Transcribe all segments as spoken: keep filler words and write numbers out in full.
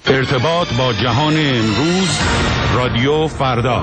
ارتباط با جهان امروز، رادیو فردا.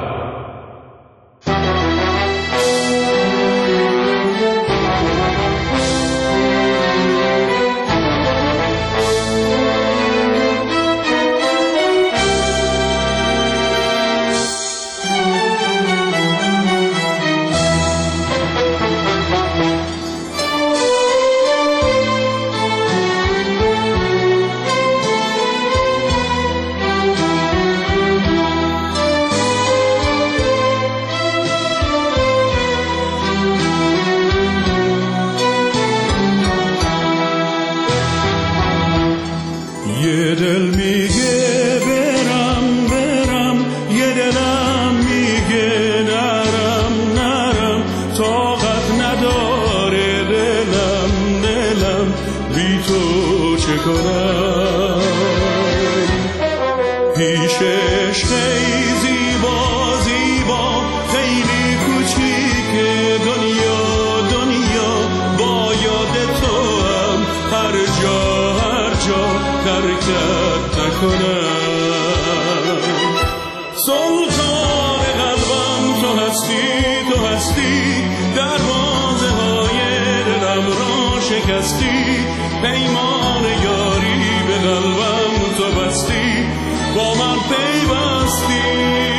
پیمان یاری به قلبم تو بستی، با من پیوستی.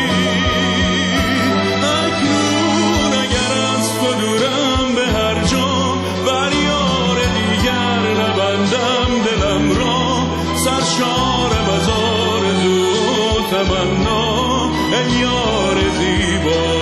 اکنون اگر از تو دورم به هر جا، بر یار دیگر نبندم دلم را، سرشارم از آرزو و تمنا، ای یار زیبا.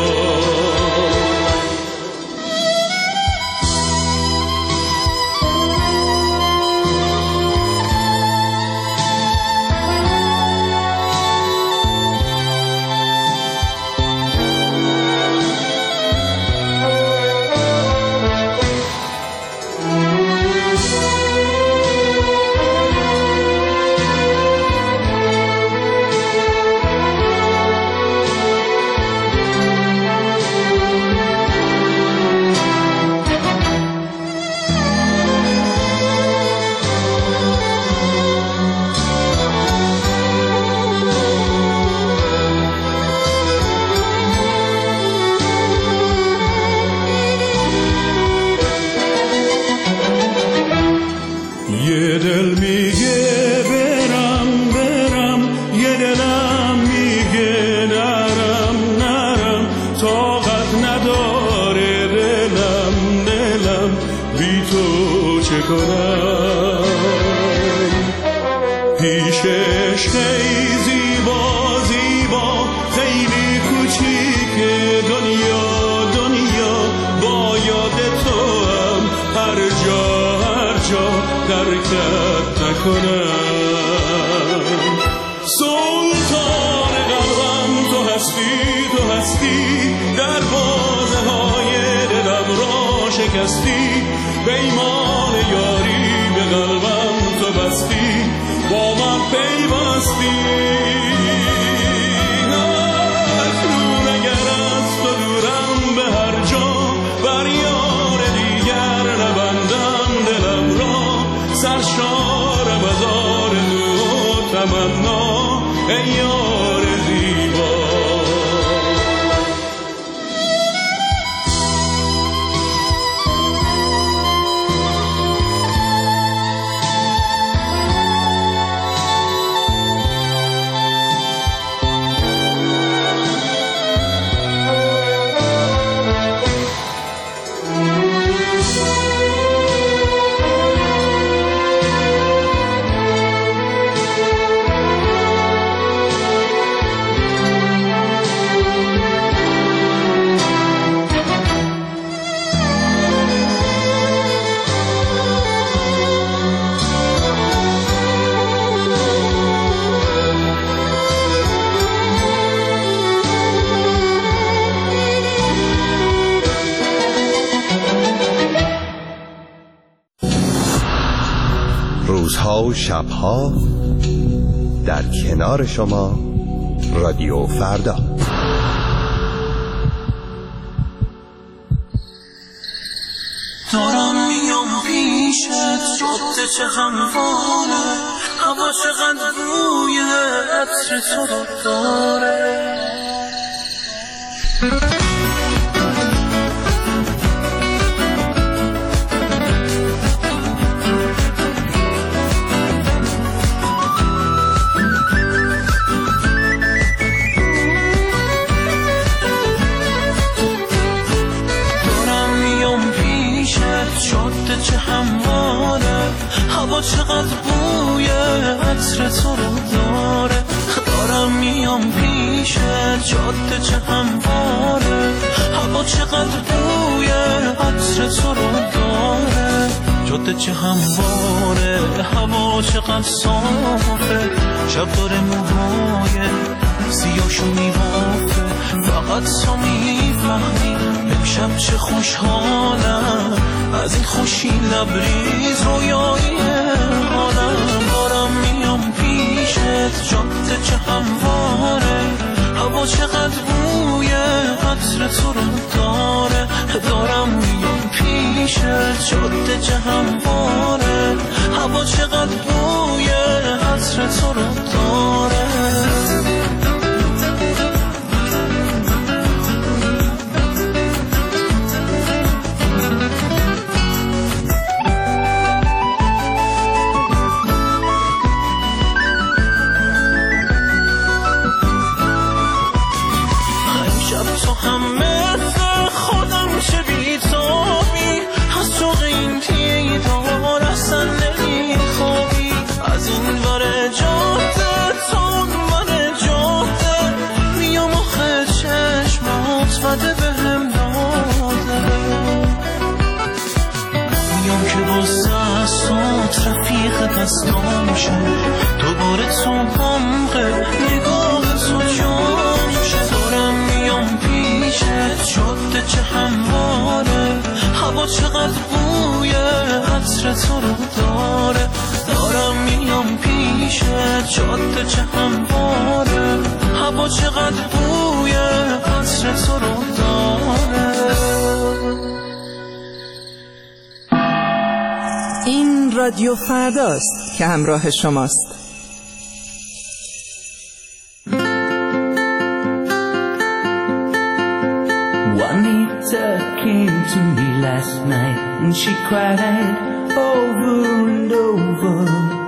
پیمان یاری به قلبم تو بستی، با من پیوستی. اکنون اگر از تو دورم به هر جا، بر یار دیگر نبندم دلم را، سرشارم از آرزو و تمنا، ای یار زیبا. روزها و شبها در کنار شما، رادیو فردا. دارم میام پیشت، جاده چه همواره، هوا چقدر رویه، عطر تو رو داره. چه همواره هوا چقدر بوی عطر تو رو داره. دارم میام پیشت جاده چه همواره هوا چقدر بوی عطر تو رو داره. جاده چه همواره هوا چقدر صافه. شب داره موهای سیاشو میبافه. فقط تو میفهمی امشب چه خوشحالم از این خوشی لبریز رویایی حالم. دارم میام پیشت جاده چه همواره هوا چقدر بوی عطر تو رو داره. دارم میام پیشت جاده چه همواره هوا چقدر بوی عطر تو رو داره. دستام شه دوباره تو غمقه نگاه تو جام شه. دارم میام پیشت جاده چه همواره هوا چقدر بوی عطر تو رو داره. دارم میام پیشت جاده چه همواره هوا چقدر بوی عطر تو رو داره. این رادیو فرداست که همراه شماست. Juanita came to me last night and she cried over and over.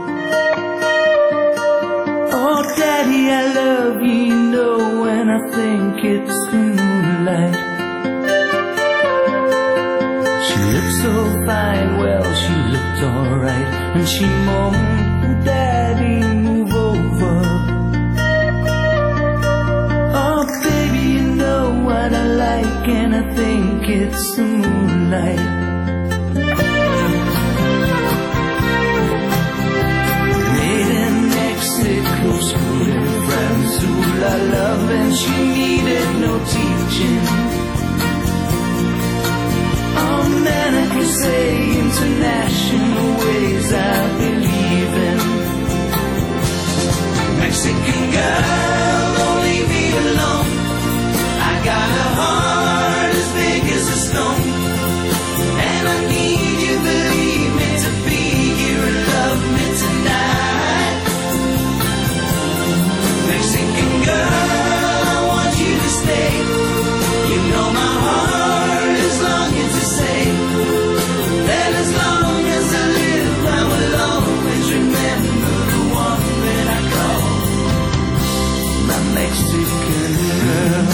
Oh daddy, I love you, you know, and I think it's the moonlight. She looked so fine, well she looked alright, and she moaned, daddy move over. Oh baby, you know what I like, and I think it's the moonlight. Made in Mexico, schooling friends who I love, and she needed no teaching. Oh man, I can say international ways I believe in. Mexican girl, don't leave me alone. I got a heart as big as a stone, and I need you, believe me, to be here and love me tonight. Mexican girl, I want you to stay. You know my heart is longing to say that as long as I live I will always remember the one that I call my Mexican girl.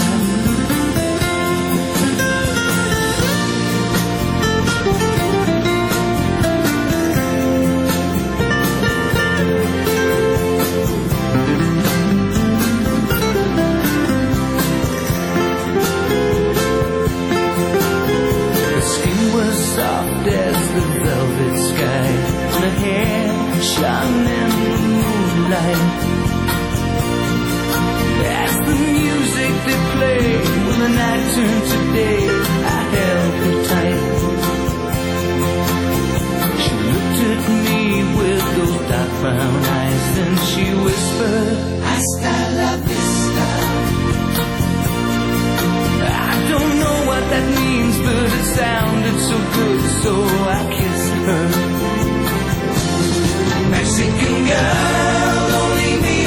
Soft as the velvet sky, and her hair shone in the moonlight. As the music they played, when the night turned to day, I held her tight. She looked at me with those dark brown eyes, and she whispered, "Hasta la vista." I don't know what that means, but it sounded so good, so I kissed her. Mexican girl, don't leave me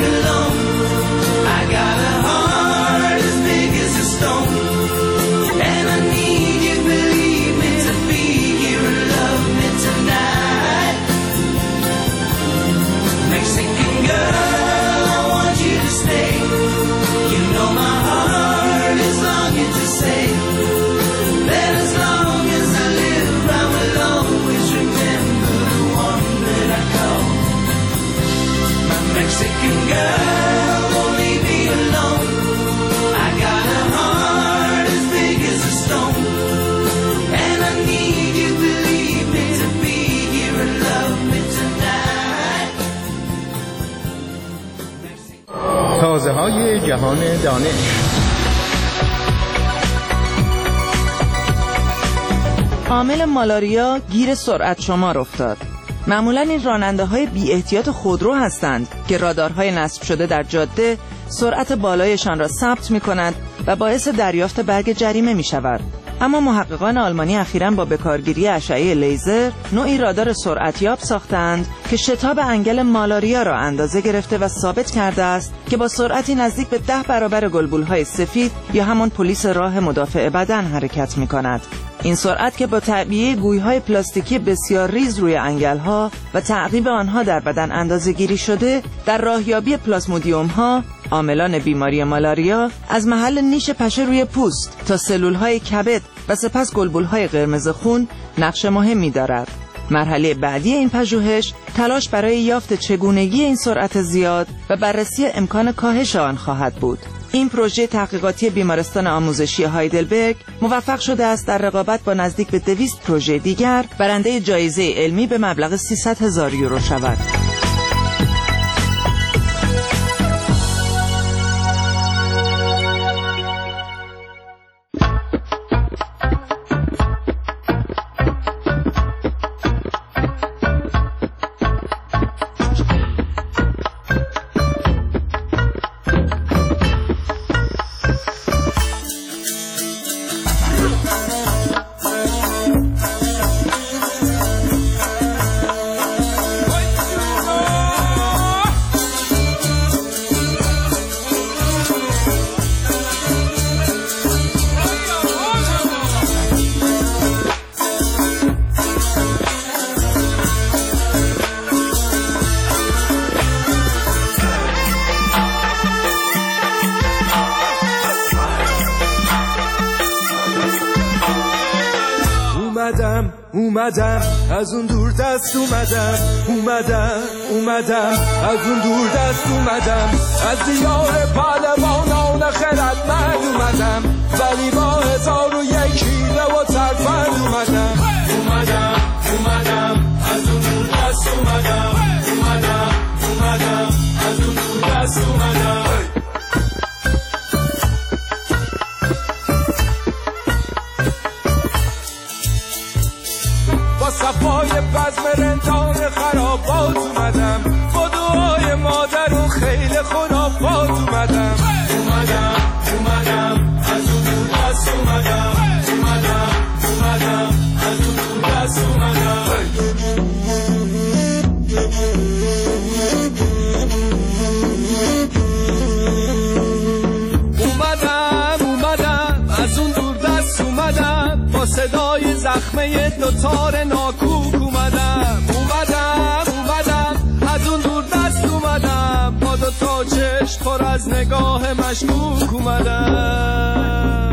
مغازه‌های جهان دانش. عامل مالاریا گیر سرعت شمار افتاد. معمولاً این راننده‌های بی احتیاط خودرو هستند که رادارهای نصب شده در جاده سرعت بالایشان را ثبت می‌کند و باعث دریافت برگ جریمه می‌شود. اما محققان آلمانی اخیراً با بکارگیری اشعه لیزر نوعی رادار سرعتیاب ساختند که شتاب انگل مالاریا را اندازه گرفته و ثابت کرده است که با سرعتی نزدیک به ده برابر گلبولهای سفید یا همان پلیس راه مدافع بدن حرکت می‌کند. این سرعت که با تعبیه گوی‌های پلاستیکی بسیار ریز روی انگل‌ها و تعقیب آنها در بدن اندازه‌گیری شده در راهیابی پلاسمودیوم‌ها، عاملان بیماری مالاریا، از محل نیش پشه روی پوست تا سلول‌های کبد و سپس گلبول‌های قرمز خون نقش مهمی دارد. مرحله بعدی این پژوهش تلاش برای یافت چگونگی این سرعت زیاد و بررسی امکان کاهش آن خواهد بود. این پروژه تحقیقاتی بیمارستان آموزشی هایدلبرگ موفق شده است در رقابت با نزدیک به دویست پروژه دیگر برنده جایزه علمی به مبلغ سیصد هزار یورو شود. اومدم اومدم از اون دور دست اومدم اومدم اومدم از اون دور دست اومدم از دیار پهلوانان خردمند اومدم ولی با هزار و یک حیله و ترفند اومدم اومدم اومدم از اون دور دست اومدم اومدم اومدم از اون دور دست اومدم صفای بزم رندان خرابات اومدم با دعای مادر و خیل خرافات اومدم اومدم اومدم از اون دور دست اومدم اومدم اومدم از اون دور دست اومدم اومدم اومدم از اون دور دست اومدم با صدای زخمه دوتار ناکوک اومدم اومدم اومدم از اون دور دست اومدم با دوتا چشم پر از نگاه مشکوک اومدم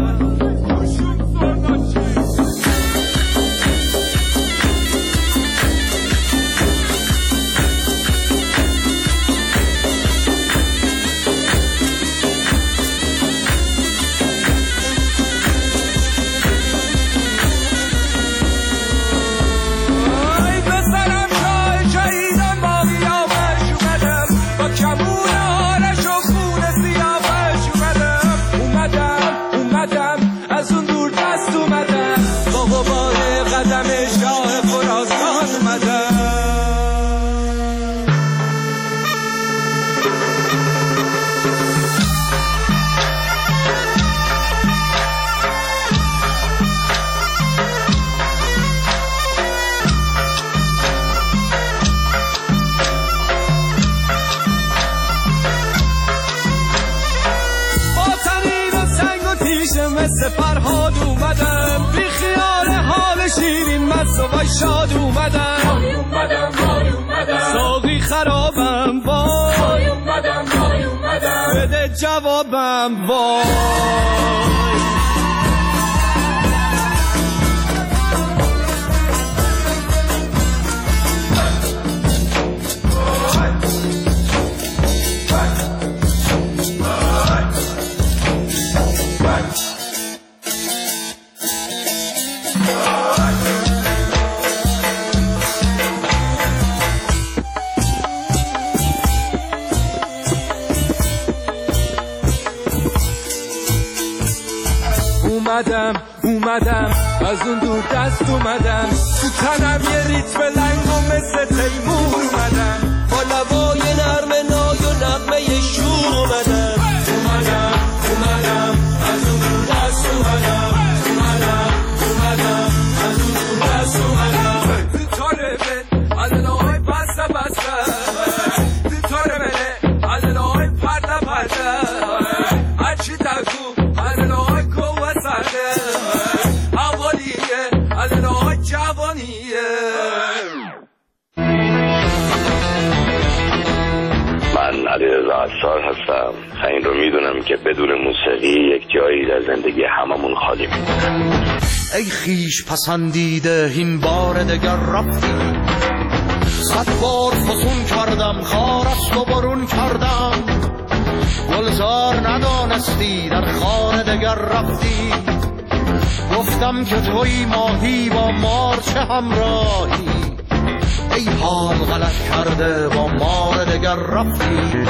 مثل فرهاد اومدم بی خیال حال شیرین مست و وای شاد اومدم وای اومدم وای اومدم ساقی خرابم وای وای اومدم وای اومدم بده جوابم وای اومدم اومدم از اون دور دست اومدم تو تنم یه ریتم لنگ و مثل تیمور اومدم با لبای نرم نای و نغمه شور اومدم اومدم اومدم از اون دور دست اومدم اومدم اومدم از اون دور دست اومدم تو تاره من علالای بسته بسته تو تاره منه علالای پرده پرده هرچی تکو علالای کوه سرده اولیه علالای جوانیه. من علیرضا عصار هستم. این رو میدونم که بدون موسیقی یک جایی در زندگی هممون خالی میمونه. ای خیش پسندیده این بار دگر رفتی، صد بار فسون کردم خار است و برون کردم، گلزار ندانستی در خانه دگر رفتی، گفتم که توی ماهی با مار چه همراهی، ای حال غلط کرده با مار دگر رفتی.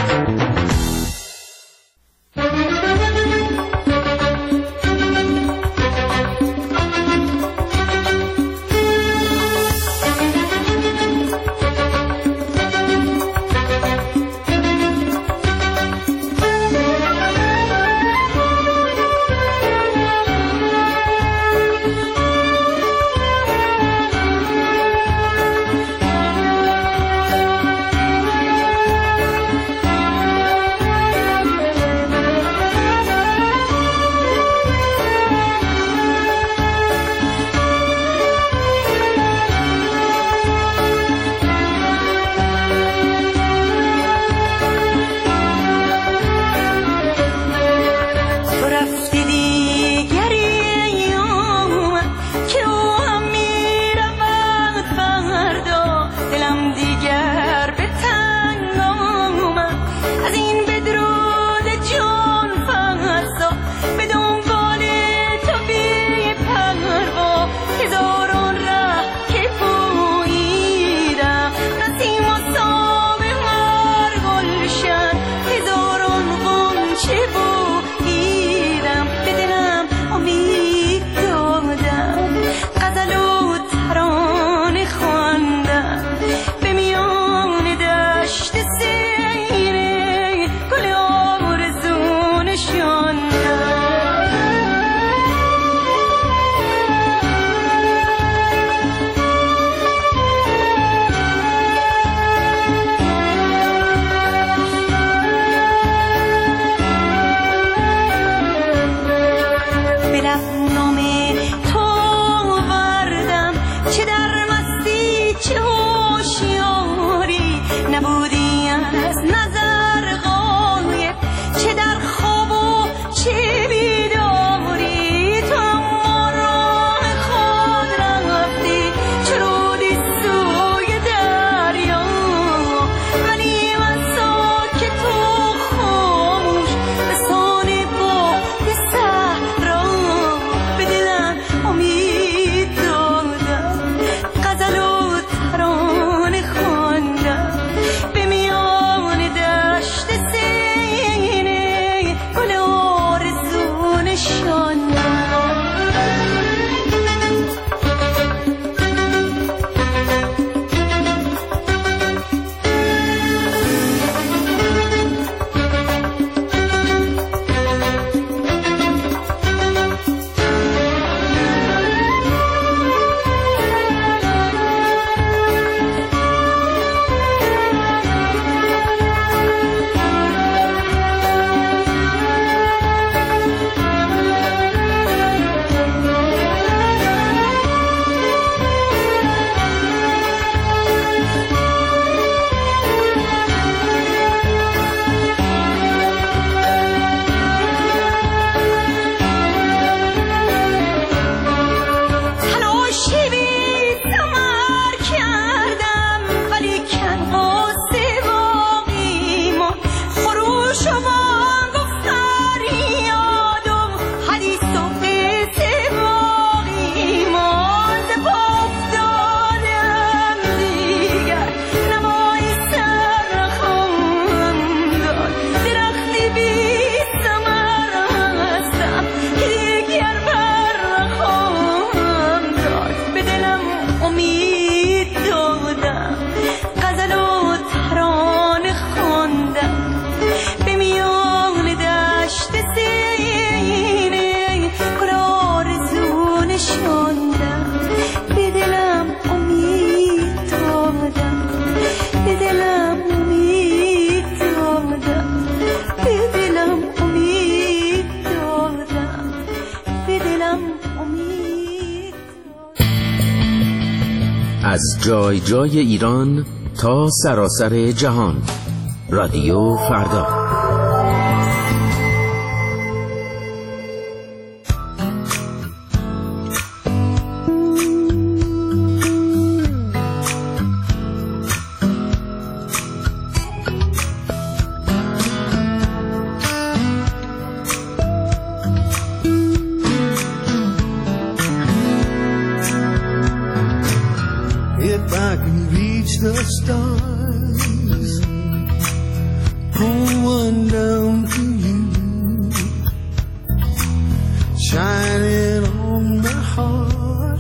از جای جای ایران تا سراسر جهان. رادیو فردا. If I can reach the stars, pull one down to you, shining on my heart,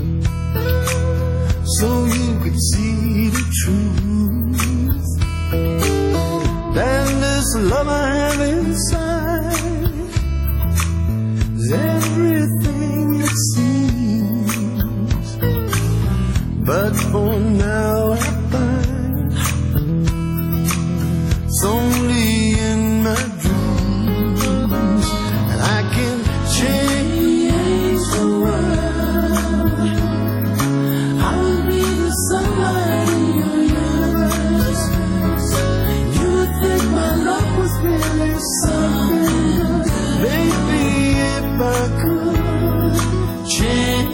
so you could see the truth. That this love I have inside is everything it seems. But for now I find it's only in my dreams that I can change the world. I will be the sunlight in your universe. You would think my love was really something. Maybe if I could change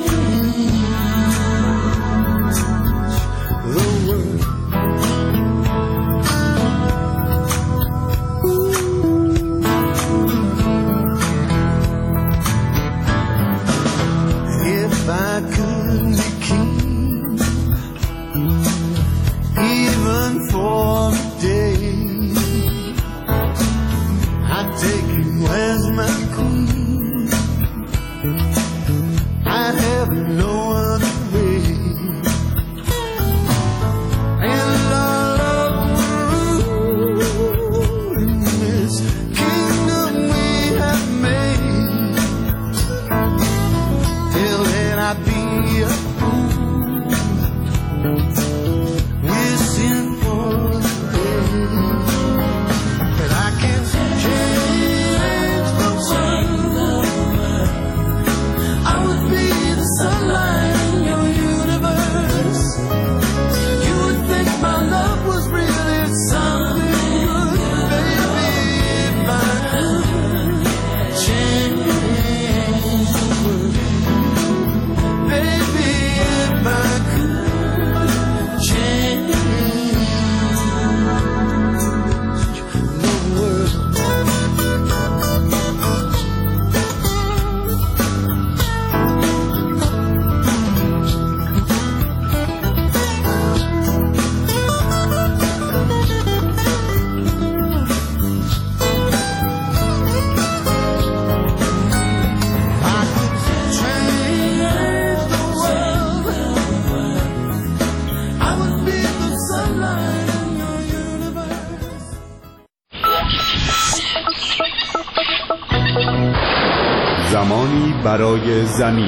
زمانی برای زمین.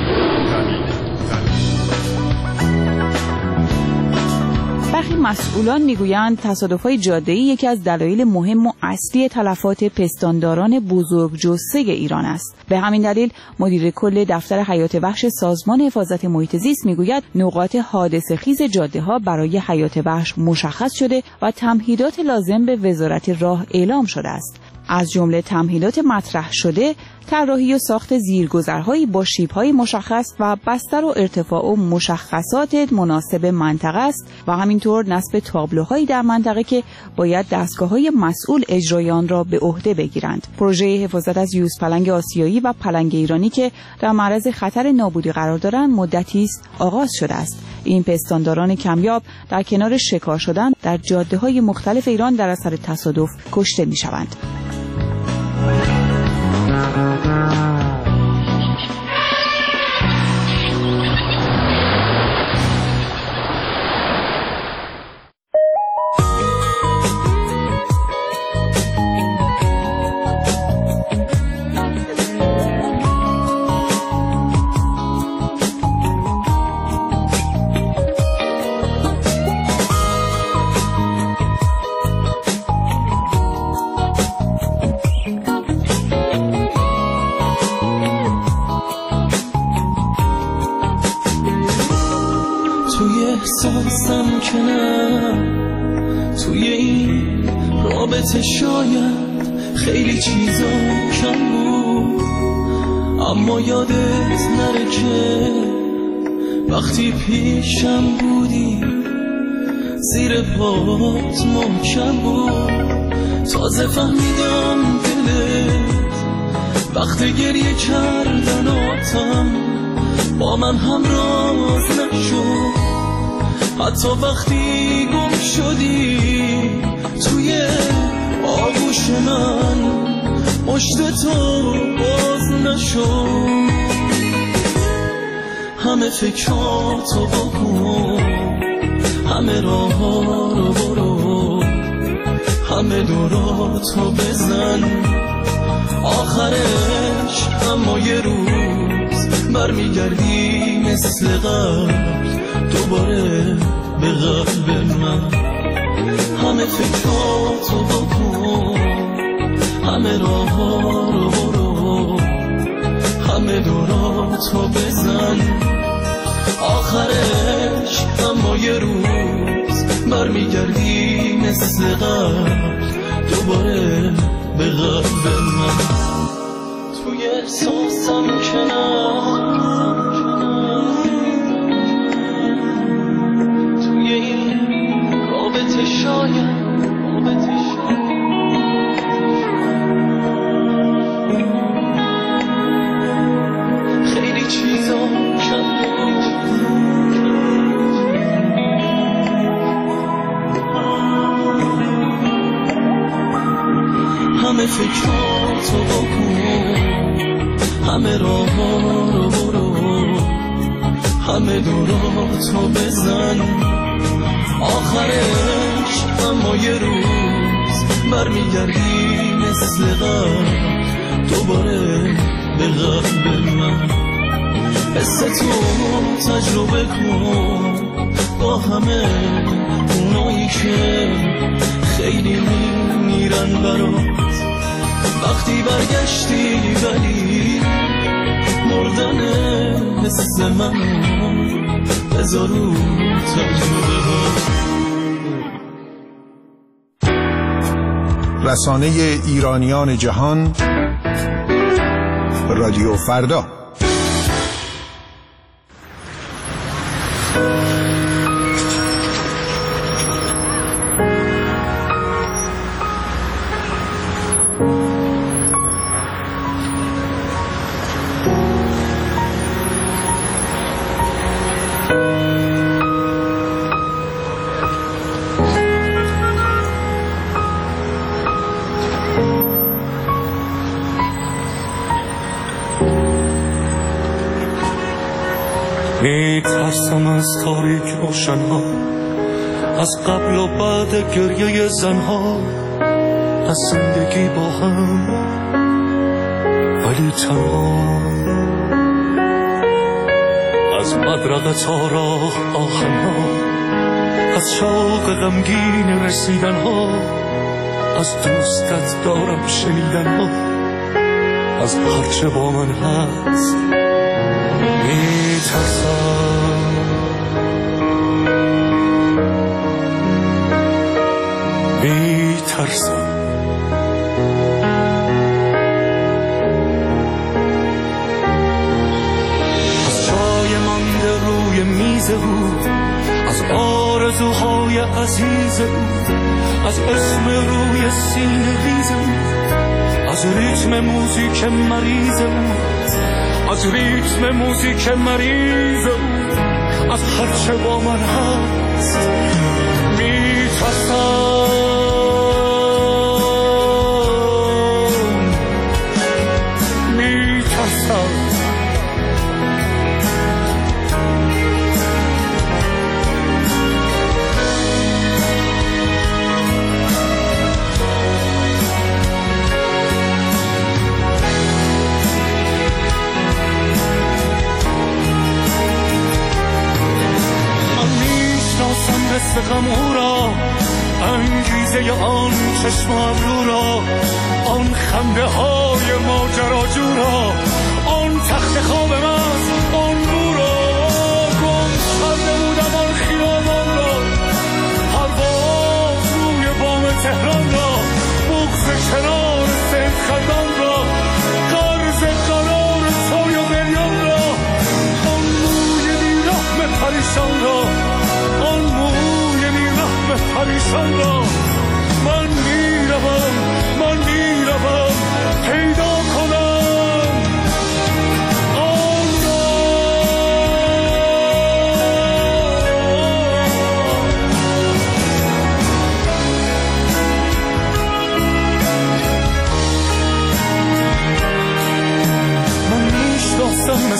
برخی مسئولان میگویند تصادف‌های جاده‌ای یکی از دلایل مهم و اصلی تلفات پستانداران بزرگ جثه ایران است. به همین دلیل مدیر کل دفتر حیات وحش سازمان حفاظت محیط زیست میگوید نقاط حادثه خیز جاده‌ها برای حیات وحش مشخص شده و تمهیدات لازم به وزارت راه اعلام شده است. از جمله تمهیدات مطرح شده، طراحی و ساخت زیرگذرهایی با شیب‌های مشخص و بستر و ارتفاع و مشخصات مناسب منطقه است و همینطور نصب تابلوهایی در منطقه که باید دستگاه‌های مسئول اجرای آن را به عهده بگیرند. پروژه حفاظت از یوزپلنگ آسیایی و پلنگ ایرانی که در معرض خطر نابودی قرار دارند مدتی است آغاز شده است. این پستانداران کمیاب در کنار شکار شدن در جاده‌های مختلف ایران در اثر تصادف کشته می‌شوند. ممکنه توی این رابطه شاید خیلی چیزا کم بود، اما یادت نره که وقتی پیشم بودی زیر پات محکم بود. تازه فهمیدم دلت وقت گریه کردن آتم با من همراز نشد، حتی وقتی گم شدی توی آغوش من مشت تو باز نشد. همه فکراتو بکن، همه راه ها رو برو، همه دوراتو بزن، آخرش اما یه روز برمیگردی مثل قبل دوباره به قلب من. همه فکراتو بکن، همه راه ها رو برو، همه دوراتو بزن، آخرش اما یه روز برمیگردی مثل قبل دوباره به قلب من. توی احساسم کنار توی این رابطه شاید رابطه شاید خیلی چیزا کم همه فکراتو بکن، همه راه ها رو برو، همه دوراتو بزن، آخرش اما یه روز برمیگردی مثل قبل دوباره به قلب من. حس تو تجربه کن با همه اونایی که خیلی میمیرن برات، وقتی برگشتی ولی مردن حس منو بذار رو تجربه ها. رسانه ایرانیان جهان، رادیو فردا. میترسم از تاریک روشنها، از قبل و بعد گریه زنها، از زندگی با هم ولی تنها، از مدرقه تا راه آهنها، از شوق غمگین رسیدنها، از دوستت دارم شنیدنها، از هرچه با من هست میترسم. میترسم از جای مانده روی میز او، از آرزوهای عزیز او، از اسم روی سینه ریز او، از ریتم موزیک مریض او، از ریتم موزیک مریض او، از هرچه با من هست میترسم. میترسم مثل غم او را، انگیزه آن چشم ابرو را، آن خنده های ماجراجو را، آن تخت خواب من، آن رو را گم کرده بودم، آن خیابان را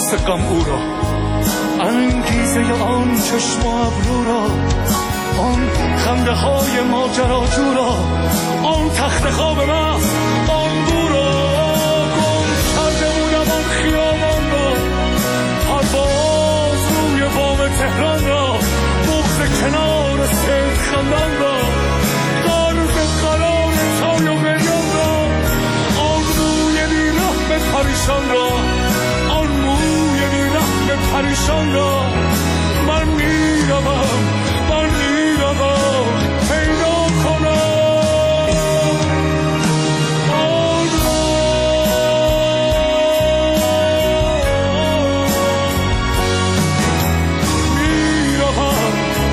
دست غم او را، انگیزه آن چشم و ابرو را، آن خنده های ماجراجو را، آن تخت خواب من، آن بو را گم کرده بودم، آن خیابان را، پرواز روی بام تهران را، بغض کنار سید خندان را، قرض قرار چای و بریان را، آن روی بی‌رحم پریشان را، آن موی بی‌رحم پریشان را. من میروم، من میروم پیدا کنم آن را. میروم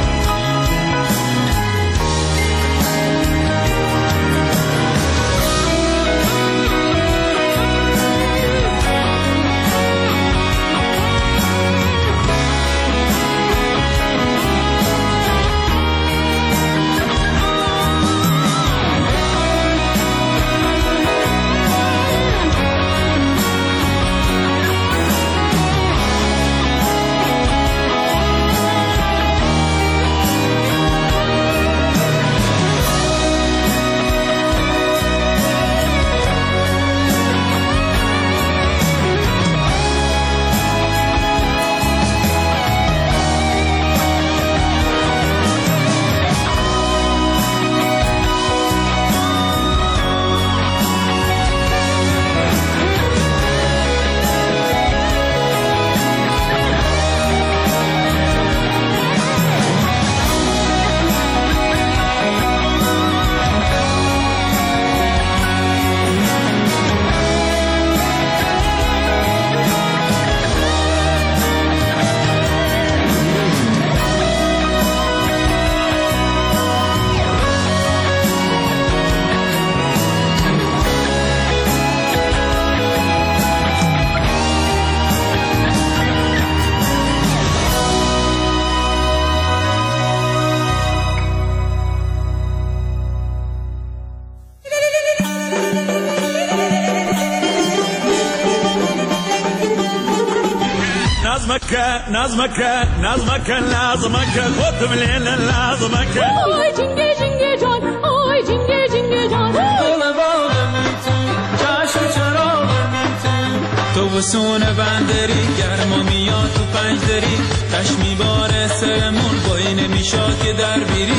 نظمك نظمك لازمك خد من الليل لازمك آی جنگه جنگه جان آی جنگه جنگه جان گل باغمیتون جشن چراغمیتون تو بسون بندری گرما میاد تو پنج دری تش میباره سرمون بایی نمیشاد که در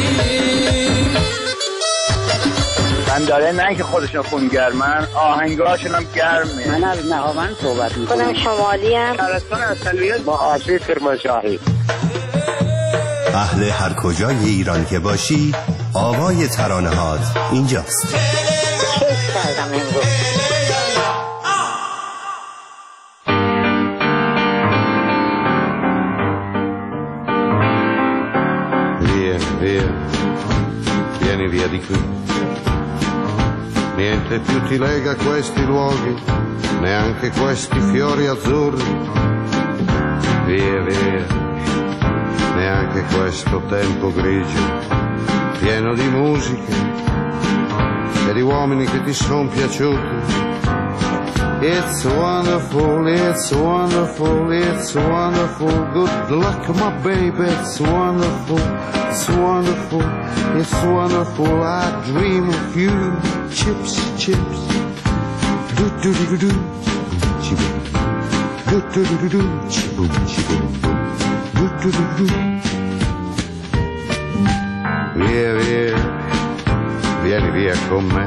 بیری من داره نه که خودشون خونگرمن آهنگاشون هم گرمه. من از نهاوند صحبت میکنم. خودم شمالی هم شهرستان اصلیت با آسیب کرمانشاهی. اهل هر کجای ایران که باشی آوای ترانه‌هات اینجاست. کیف کردم امروز. Via, via, vieni via di qui. Niente più ti lega a questi luoghi, neanche questi fiori azzurri. Via, via, neanche questo tempo grigio, pieno di musiche e di uomini che ti sono piaciuti. It's wonderful, it's wonderful, it's wonderful. Good luck, my baby, it's wonderful, it's wonderful, it's wonderful. I dream of you. Chips, chips, do do do do do, chiboom, do do do do do, chiboom, chiboom, do do do do. Via, via, vieni via con me.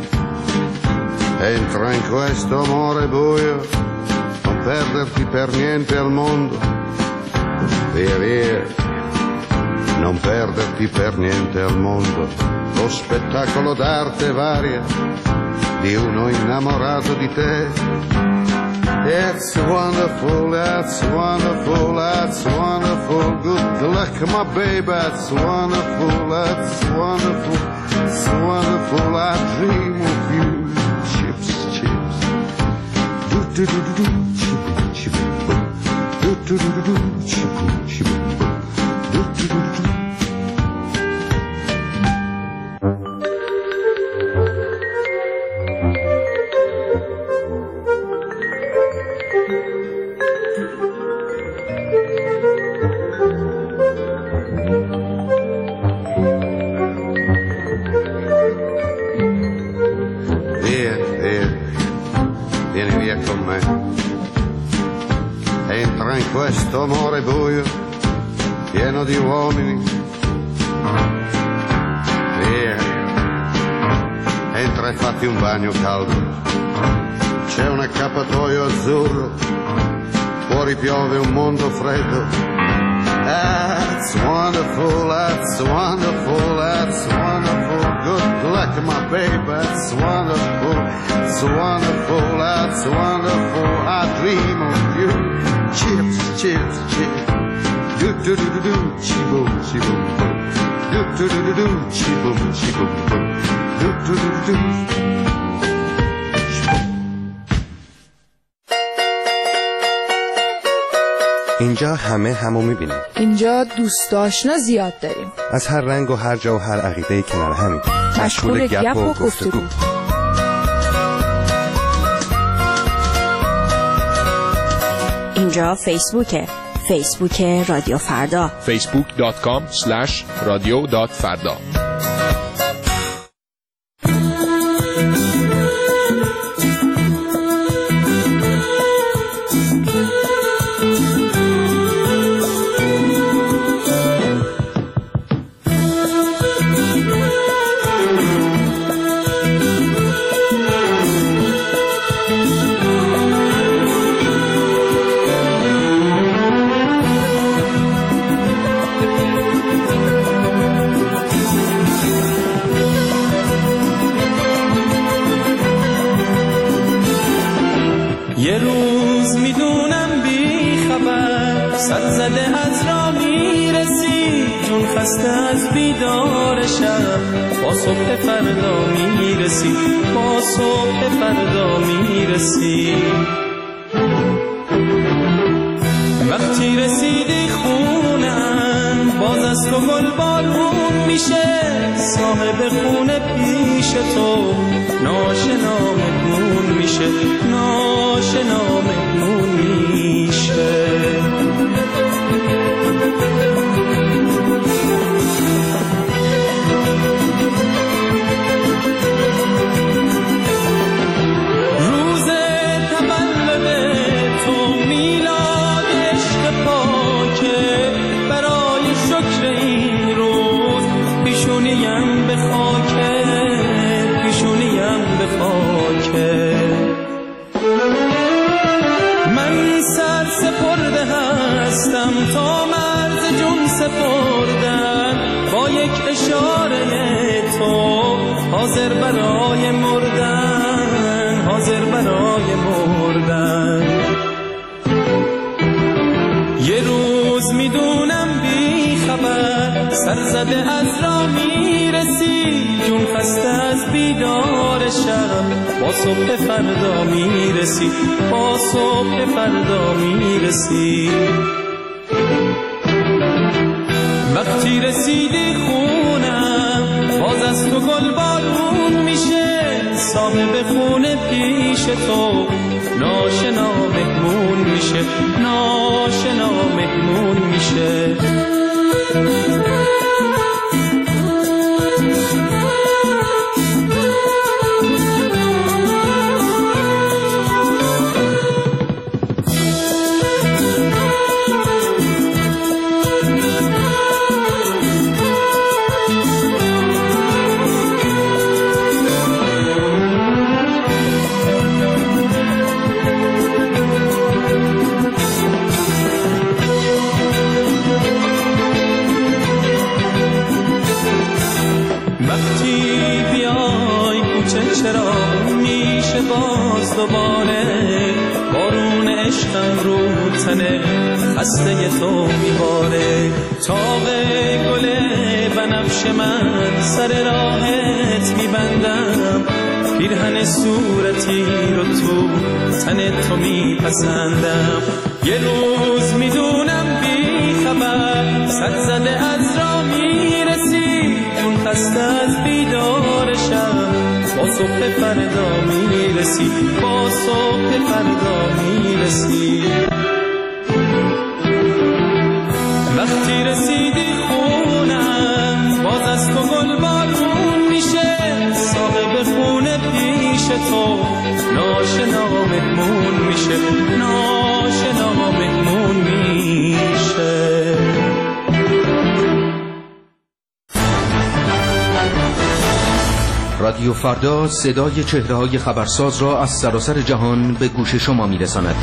Entra in questo amore buio, non perderti per niente al mondo. Via, via, non perderti per niente al mondo. Lo spettacolo d'arte varia di uno innamorato di te. It's wonderful, that's wonderful, that's wonderful. Good luck, my baby, that's wonderful, that's wonderful, it's wonderful. I dream of you. Chips, chips, do do do do do, chip chip, do do do do do, chip chip, do do do do. via, via, vieni via con me. Entra in questo amore buio, pieno di uomini. Via, entra e fatti un bagno caldo. C'è un accappatoio azzurro, fuori piove un mondo freddo. That's wonderful, that's wonderful, that's wonderful. Good luck, my baby, that's wonderful, that's wonderful, that's wonderful. I dream of you. Chips, chips, chips. Do do do do do, chi-boom, chi-boom, boom. Do do do do do, chi-boom, chi-boom, boom. Do do do do do. اینجا همه همو میبینیم. اینجا دوست آشنا زیاد داریم. از هر رنگ و هر جا و هر عقیده کنار همین. مشغول گپ و گفتگو. اینجا فیسبوکه. فیسبوک رادیو فردا. فیسبوک دات کام اسلش رادیو دات فردا. یه روز میدونم بی خبر سر زده از را میرسی، جون خسته از بیدار شب، با صبح فردا میرسی، با صبح فردا میرسی. وقتی رسیدی خونم باز از تو گل بارون میشه، صاحب خونه پیش تو ناشنا مهمون میشه، ناشنا مهمون میشه. روز تولد تو میلاد عشق پاکه، برای شکر این روز پیشونیم به خاکه، پیشونیم به خاکه. من سر سپرده هستم تا مرز جون سپردن، با یک اشاره تو حاضر برای مردن، حاضر برای مردن. یه روز میدونم بی خبر سر زده از را میرسی، جون خسته از بیدار شب، با صبح فردا میرسی، با صبح فردا میرسی. وقتی رسیدی خونم باز از تو گل بارون میشه، صاحب خونه پیش تو ناشنا مهمون میشه، ناشنا مهمون میشه. چرا میشه باز دوباره بارون عشقم رو تنه خسته تو میباره، تاق گل بنفش من سر راهت میبندم، پیرهن صورتی رو تو تن تو میپسندم. یه روز میدونم بی خبر سر زده از را میرسی، جون خسته از بیدار شب، با صبح فردا میرسی، با صبح فردا میرسی. وقتی رسیدی خونم باز از تو گل بارون میشه، صاحب خونه پیش تو ناشنا مهمون میشه، ناشنا مهمون میشه. رادیو فردا صدای چهره‌های خبرساز را از سراسر جهان به گوش شما می‌رساند.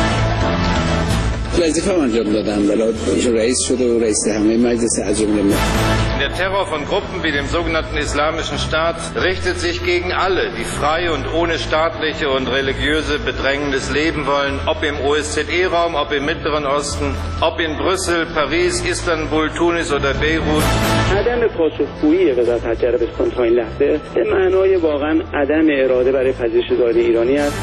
وظیفه انجام دادم، ولی ایشون رئیس شده و رئیس همه مجلس عجم ملت. Der Terror von Gruppen wie dem sogenannten Islamischen Staat richtet sich gegen alle, die frei und ohne staatliche und religiöse Bedrängnis leben wollen, ob im O S Z E-Raum, ob im Mittleren Osten, ob in Brüssel, Paris, Istanbul, Tunis oder Beirut. عدم پاسخگویی وزارت خارجه عربستان تا این لحظه به معنای واقعا عدم اراده برای پذیرش زائران ایرانی است.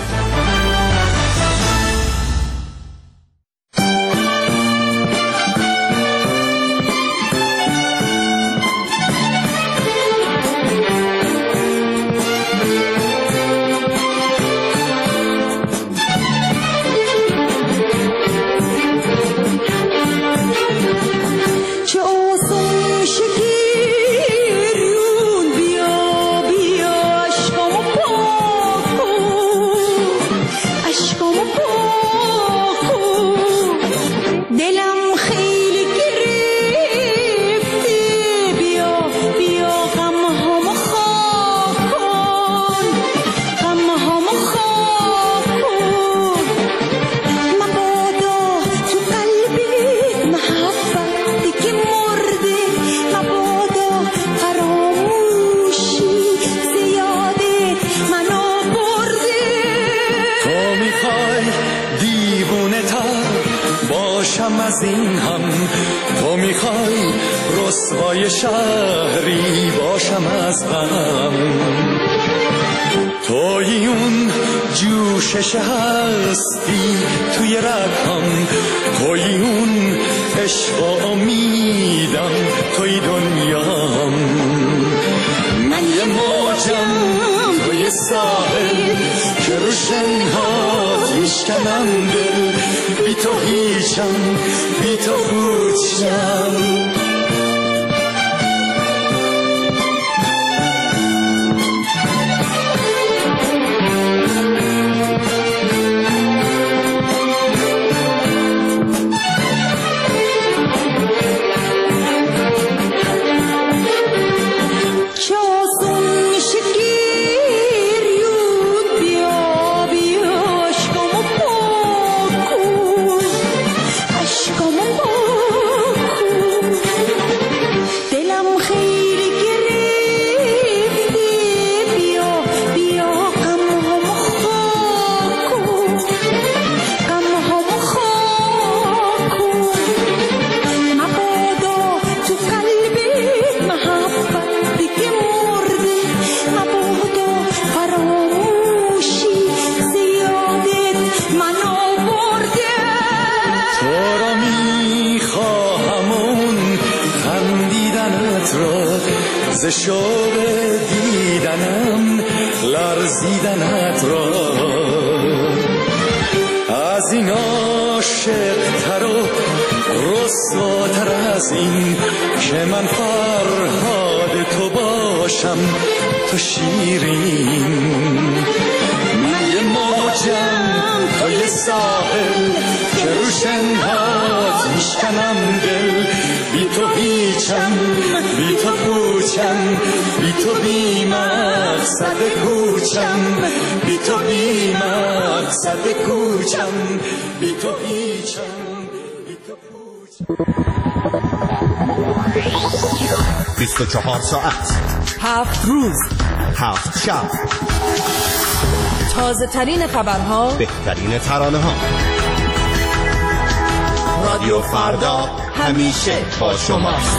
از این هم تو میخوای رسوای شهری باشم از غم، توی اون جوشش هستی توی رگم، توی اون عشق و امیدم توی دنیام، من یه موجم توی ساحل که رو شنهات میشکنم دل، بی تو هیچم بی تو پوچم. ز شوق دیدنم لرزیدنت را، از این عاشق تر و رسواتر از این که من فرهاد تو باشم تو شیرین، من یه موجم تو یه ساحل که رو شنهات میشکنم دل، بی تو هیچم بی تو پوچم، بی تو بی مقصد کوچم، بی تو بی مقصد کوچم، بی تو هیچم بی تو پوچم. بیست و چهار ساعت، هفت روز، هفت شب، تازه ترین خبرها، بهترین ترانه ها. رادیو فردا همیشه با شماست.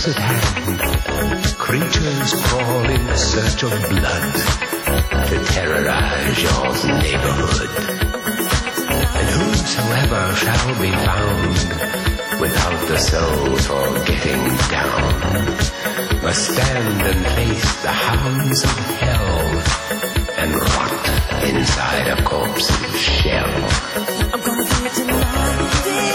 close at hand. Creatures crawl in search of blood to terrorize your neighborhood. And whosoever shall be found without the soul for getting down must stand and face the hounds of hell and rot inside a corpse's shell. I'm gonna do it tonight.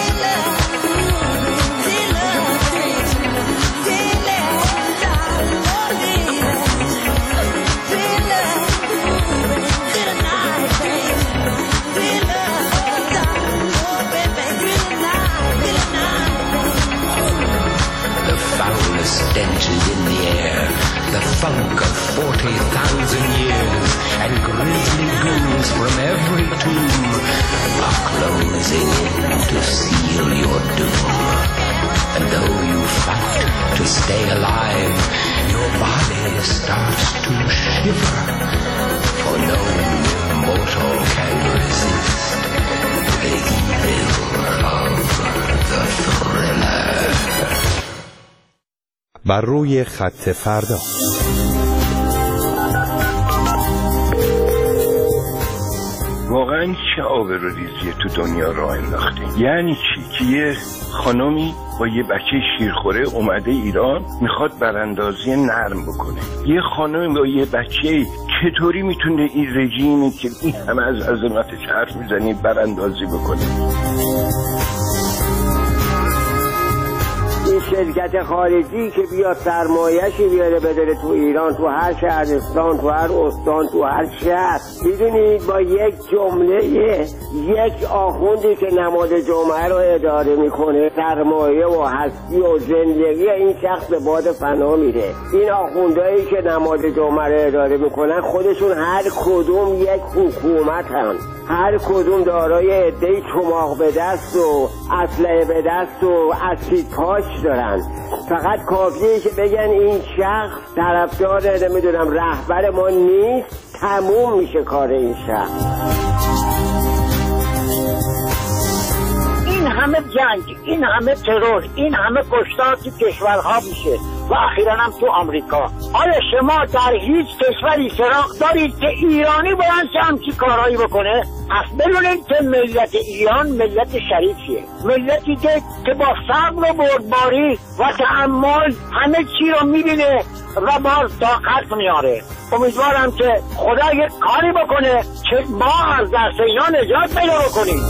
Stench is in the air, the funk of forty thousand years, and grisly ghouls from every tomb are closing in to seal your doom. And though you fight to stay alive, your body starts to shiver, for no mortal can resist the evil of the thriller. بر روی خط فردا. واقعا چه آبروریزی تو دنیا راه انداخته؟ یعنی چی؟ که یه خانمی با یه بچه شیرخوره اومده ایران میخواد براندازی نرم بکنه. یه خانمی با یه بچه چطوری میتونه این رژیمی که این همه از عظمتش حرف میزنی براندازی بکنه؟ این شرکت خارجی که بیاد سرمایه‌شی بیاره بداره تو ایران، تو هر شهرستان، تو هر استان، تو هر شهر، میدونید با یک جمله یک آخوندی که نماد جامعه رو اداره میکنه سرمایه و هستی و زندگی این شخص به باد فنا میره. این آخوندهایی که نماد جامعه رو اداره میکنن خودشون هر کدوم یک حکومت هم، هر کدوم دارای عده‌ای چماق به دست و اسلحه به دست و اسید پاش دارن. فقط کافیه که بگن این شخص طرفدار نمیدونم رهبر ما نیست، تموم میشه کار این شخص. این همه جنگ، این همه ترور، این همه کشتار تو کشورها میشه و اخیراً هم تو آمریکا. آیا شما در هیچ کشوری سراغ دارید که ایرانی باید همچی کارهایی بکنه؟ پس بدونید که ملت ایران ملت شریفیه، ملتی که که با صبر و بردباری و تحمل همه چی رو میبینه و با طاقت میاره. امیدوارم که خدا یک کاری بکنه که ما از دست اینا نجات پیدا بکنیم.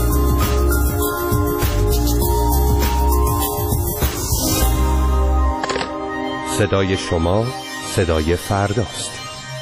صدای شما صدای فرداست.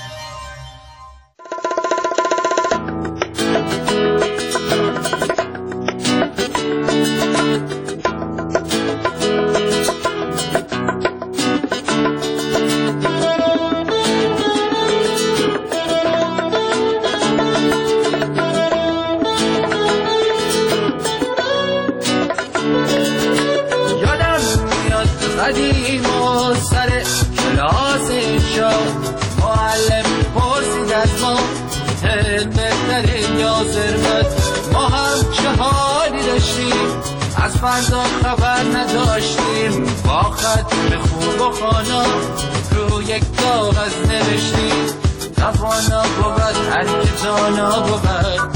فردا خبر نداشتیم، با خط خوب و خانا رو یک کاغذ نوشتیم. توانا بود هر که جانا بود،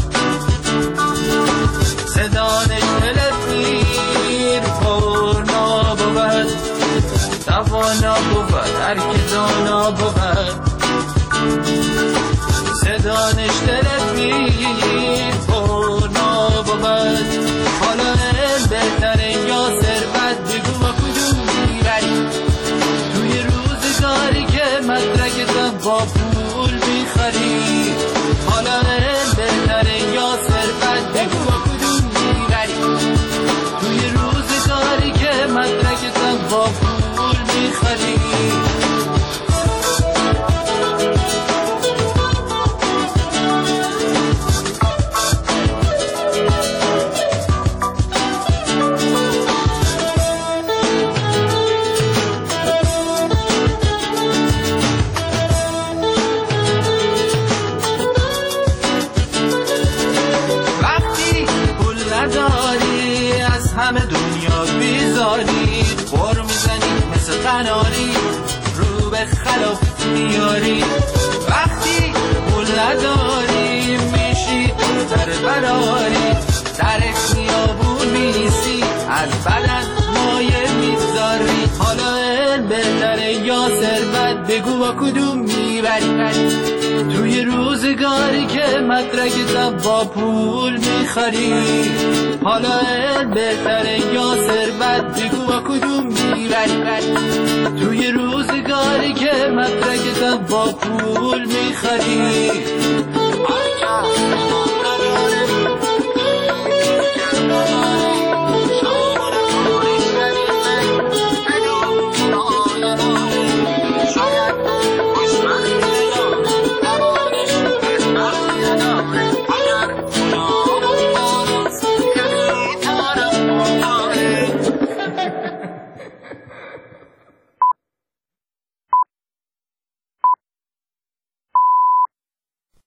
صدانش دلتیر پرنا بود. توانا بود هر که جانا بود، صدانش دلتیر پرنا بود. حالا بهتره یا ثروت، بگو با کدوم میبری توی روزگاری که مدرکتم با پول میخری. حالا بهتره یا ثروت، بگو با کدوم میبری توی روزگاری که مدرکتم با پول میخری. خلاف میاری وقتی پول نداری میشی تر براری سر خیابون میسی از بدن مایه میذاری حالا علم بهتره یا ثروت بگو با کدوم میبری توی روزگاری که مدرک با پول میخری حالا علم بهتره یا ثروت بگو با کدوم میبری توی روزگاری که مدرک با پول میخری